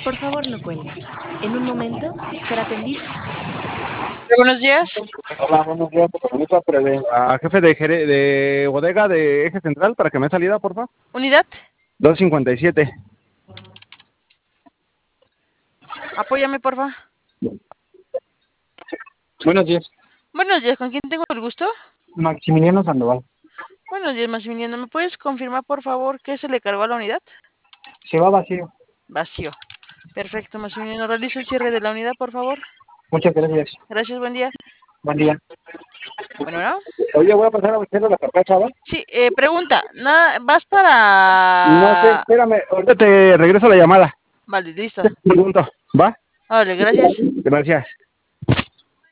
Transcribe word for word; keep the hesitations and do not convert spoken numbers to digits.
Por favor, no cuelgue. En un momento será atendido. Buenos días. Hola, buenos días. Permiso a jefe de, gere- de bodega de Eje Central para que me dé salida, por favor. Unidad. dos cincuenta y siete. Apóyame, por favor. Buenos días. Buenos días. ¿Con quién tengo el gusto? Maximiliano Sandoval. Buenos días, Maximiliano. ¿Me puedes confirmar, por favor, qué se le cargó a la unidad? Se va vacío. Vacío. Perfecto, Maximiliano. Realiza el cierre de la unidad, por favor. Muchas gracias. Gracias, buen día. Buen día. Bueno, ¿no? Oye, voy a pasar a buscar la carcacha, ¿va? Sí, eh, pregunta. Nada, ¿vas No sé, para...? espérame. Ahorita te regreso la llamada. Vale, listo. Te pregunto. ¿Va? Vale, gracias. Gracias.